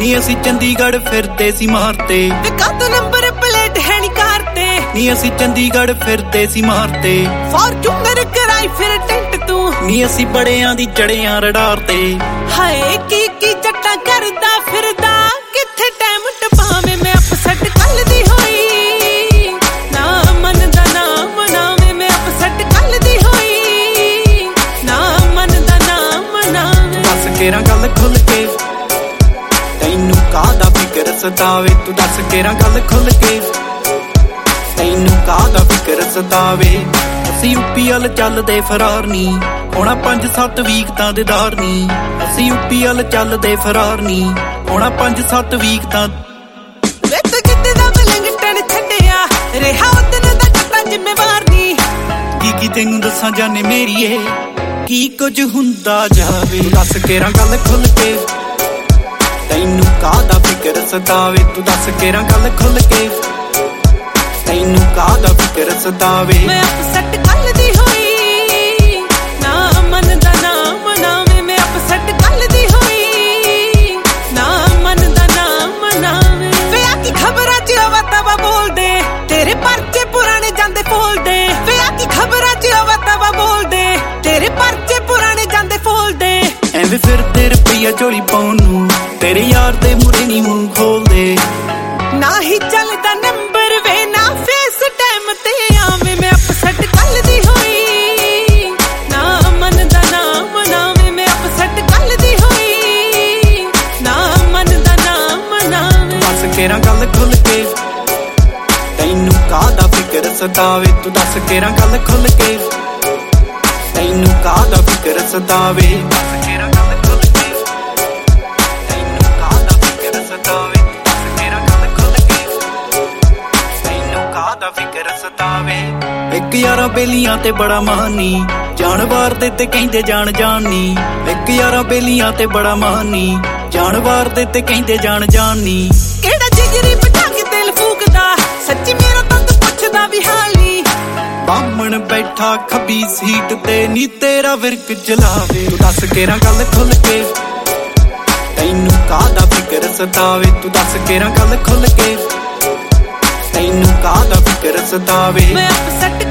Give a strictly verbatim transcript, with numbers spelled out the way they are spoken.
ਨੀ ਅਸੀਂ ਚੰਡੀਗੜ੍ਹ ਫਿਰਦੇ ਸੀ ਮਾਰਤੇ ਵੇ ਕਦ ਨੰਬਰ ਪਲੇਟ ਹੈ ਨੀ ਕਾਰ ਤੇ ਨੀ ਅਸੀਂ ਚੰਡੀਗੜ੍ਹ ਫਿਰਦੇ ਸੀ ਮਾਰਤੇ ਫਾਰਚੂਨਰ ਕਰਾਈ ਫਿਰ ਟੈਂਟ ਤੂੰ ਨੀ ਅਸੀਂ ਬੜਿਆਂ ਦੀ ਚੜਿਆਂ ਰਡਾਰ ਤੇ ਹਾਏ ਕੀ ਕੀ ਜੱਟਾਂ ਕਰਦਾ ਫਿਰਦਾ ਕਿੱਥੇ ਟਾਈਮ ਟਪਾਵੇਂ ਮੈਂ ਅਪਸੈਟ ਕੱਲ ਦੀ ਹੋਈ ਨਾ ਮੰਨਦਾ ਨਾ ਮਨਾਵੇਂ ਮੈਂ ਅਪਸੈਟ ਕੱਲ ਦੀ ਹੋਈ ਨਾ ਮੰਨਦਾ ਨਾ ਮਨਾਵੇਂ ਦੱਸ ਕੇਰਾਂ ਗੱਲ ਖੁੱਲ ਕੇ ਤੈਨੂੰ ਕਾਹਦਾ ਫਿਕਰ ਸਤਾਵੇ ਤੂੰ ਦੱਸ ਕੇਰਾਂ ਗੱਲ ਖੁੱਲ ਕੇ ਤੈਨੂੰ ਕਾਹਦਾ ਫਿਕਰ ਸਤਾਵੇ ਅਸੀਂ ਯੂਪੀਐਲ ਚੱਲਦੇ ਫਰਾਰ ਨੀ ਹੋਣਾ ਪੰਜ ਸੱਤ ਵੀਕ ਤਾਂ ਦੇਦਾਰ ਨੀ ਅਸੀਂ ਯੂਪੀਐਲ ਚੱਲਦੇ ਫਰਾਰ ਨੀ ਹੋਣਾ ਪੰਜ ਸੱਤ ਵੀਕ ਤਾਂ ਵੇ ਤੂੰ ਕਿਤੇ ਦਾ ਬਲਿੰਗਟਨ ਛੱਡਿਆ ਰਿਹਾ ਉਦਨ ਦਾ ਟੱਟਾ ਜ਼ਿੰਮੇਵਾਰ ਨੀ ਕੀ ਕੀ ਤੈਨੂੰ ਦੱਸਾਂ ਜਾਨੇ ਮੇਰੀਏ ਕੀ ਕੁਝ ਹੁੰਦਾ ਜਾਵੇ ਦੱਸ ਕੇਰਾਂ ਗੱਲ ਖੁੱਲ ਕੇ ਤੈਨੂੰ ਕਾਹਦਾ ਫਿਕਰ ਸਤਾਵੇ ਤੂੰ ਦੱਸ ਕੇਰਾਂ ਗੱਲ ਖੁੱਲ ਕੇ ਤੈਨੂੰ ਕਾਹਦਾ ਫਿਕਰ ਸਤਾਵੇ ਮੈਂ ਅਪਸੈਟ ਕੱਲ ਦੀ ਹੋਈ ਨਾ ਮੰਨਦਾ ਨਾ ਮਨਾਵੇਂ ਮੈਂ ਅਪਸੈਟ ਕੱਲ ਦੀ ਹੋਈ ਨਾ ਮੰਨਦਾ ਨਾ ਮਨਾਵੇਂ ਵੇ ਆ ਕੀ ਖਬਰਾਂ ਚ ਆਵਾ ਤਵਾ ਬੋਲਦੇ ਤੇਰੇ ਪਰਚੇ ਪੁਰਾਣੇ ਜਾਂਦੇ ਫੋਲਦੇ ਵੇ ਆ ਕੀ ਖਬਰਾਂ ਚ ਆਵਾ ਤਵਾ ਬੋਲਦੇ ਤੇਰੇ ਪਰਚੇ ਪੁਰਾਣੇ ਜਾਂਦੇ ਫੋਲਦੇ ਐਵੇਂ ਫਿਰਦੇ ਰੁਪਈਆ ਝੋਲੀ ਪਾਉਣ ਨੂੰ ਤੇਰੇ ਯਾਰ ਦੇ ਮੂਹਰੇ ਨੀ ਮੂੰਹ ਖੋਲਦੇ ਨਾ ਹੀ ਚੱਲਦਾ ਨੰਬਰ ਵੇ ਨਾ ਫੇਸ ਟਾਈਮ ਤੇ ਆਵੇਂ ਮੈਂ ਅਪਸੈਟ ਕੱਲ ਦੀ ਹੋਈ ਨਾ ਮੰਨਦਾ ਨਾ ਮਨਾਵੇਂ ਮੈਂ ਅਪਸੈਟ ਕੱਲ ਦੀ ਹੋਈ ਨਾ ਮੰਨਦਾ ਨਾ ਮਨਾਵੇਂ ਦੱਸ ਕੇਰਾਂ ਗੱਲ ਖੁੱਲ ਕੇ ਤੈਨੂੰ ਕਾਹਦਾ ਫਿਕਰ ਸਤਾਵੇ ਤੂੰ ਦੱਸ ਕੇਰਾਂ ਗੱਲ ਖੁੱਲ ਕੇ ਤੈਨੂੰ ਕਾਹਦਾ ਫਿਕਰ ਸਤਾਵੇ ਦੱਸ ਕੇਰਾਂ ਗੱਲ ਖੁੱਲ ਕੇ ਤੈਨੂੰ ਕਾਹਦਾ ਫਿਕਰ ਸਤਾਵੇ ਦੱਸ ਕੇਰਾਂ ਗੱਲ ਖੁੱਲ ਕੇ ਤੈਨੂੰ ਕਾਹਦਾ ਫਿਕਰ ਸਤਾਵੇ ਇੱਕ ਯਾਰਾਂ ਬੇਲੀਆਂ ਤੇ ਬੜਾ ਮਾਨੀ ਜਾਨਵਾਰ ਦੇ ਤੇ ਕਹਿੰਦੇ ਜਾਣ ਜਾਣੀ ਇੱਕ ਯਾਰਾਂ ਬੇਲੀਆਂ ਤੇ ਬੜਾ ਮਾਨੀ ਜਾਨਵਾਰ ਦੇ ਤੇ ਕਹਿੰਦੇ ਜਾਣ ਜਾਣੀ ਕਿਹੜਾ ਜਿਗਰੀ ਬਿਠਾ ਕੇ ਦਿਲ ਫੂਕਦਾ ਸੱਚੀ ਮੇਰਾ ਤਾਂ ਤੂੰ ਪੁੱਛਦਾ ਵੀ ਹਾਲ ਨੀ ਬਾਹਮਣ ਬੈਠਾ ਖੱਬੀ ਸੀਟ ਤੇ ਨੀ ਤੇਰਾ ਵਿਰਕ ਜਲਾਵੇ ਤੂੰ ਦੱਸ ਕੇਰਾਂ ਗੱਲ ਖੁੱਲ ਕੇ ਤੈਨੂੰ ਕਾਹਦਾ ਫਿਕਰ ਸਤਾਵੇ ਤੂੰ ਦੱਸ ਕੇਰਾਂ ਗੱਲ ਖੁੱਲ ਕੇ ਤੈਨੂੰ ਕਾਹਦਾ ਫਿਕਰ ਸਤਾਵੇ ਮੈਂ ਅਪਸੈਟ